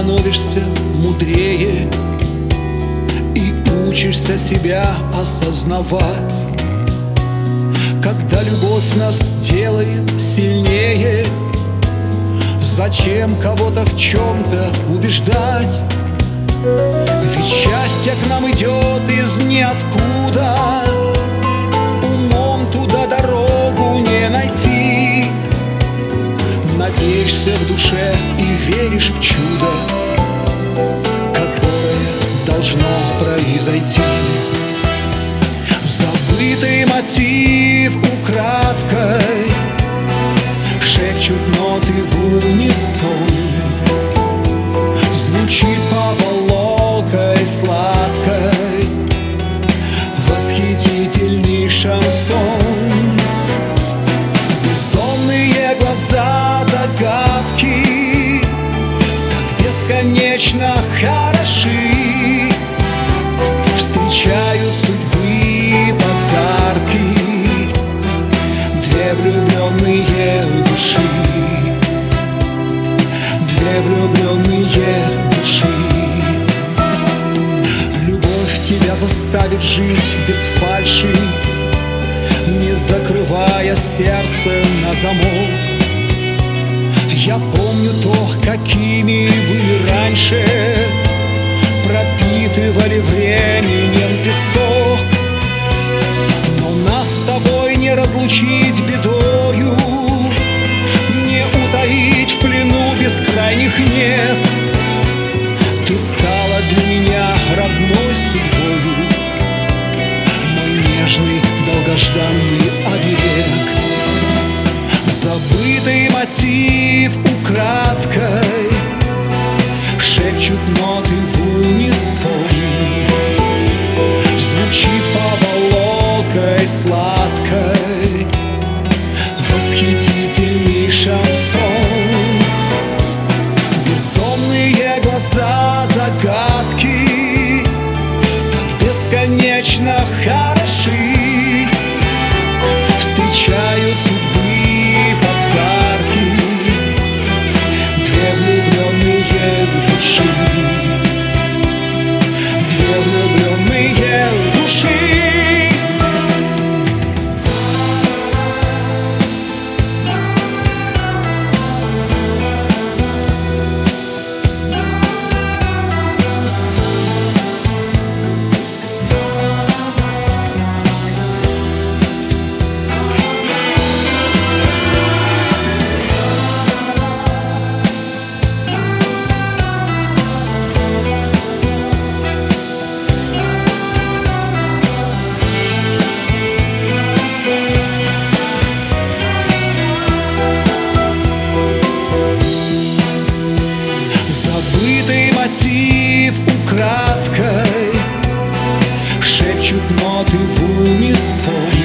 становишься мудрее и учишься себя осознавать. Когда любовь нас делает сильнее, зачем кого-то в чем-то убеждать? Ведь счастье к нам идет из ниоткуда, умом туда дорогу не найти. Надеешься в душе и веришь в чудо, которое должно произойти. Забытый мотив украдкой шепчут ноты в унисон. Звучит поволокой сладкой восхитительный шансон. Бездомные глаза загадки так бесконечно хороши, встречают судьбы подарки две влюбленные души, две влюбленные души. Любовь тебя заставит жить без фальши, не закрывая сердце на замок. Я помню то, какими были раньше, пропитывали временем песок. Но нас с тобой не разлучить бедою, не утаить в плену бескрайних нет. Ты стала для меня родной судьбою, мой нежный долгожданный оберег. Забытый мотив украдкой шепчут ноты в унисон. Звучит поволокой сладкой восхитительный шансон. Бездомные глаза загадки так бесконечно хороши, встречают судьбы подарки две влюбленные души, две влюбленные души. Забытый мотив украдкой шепчут ноты в унисон.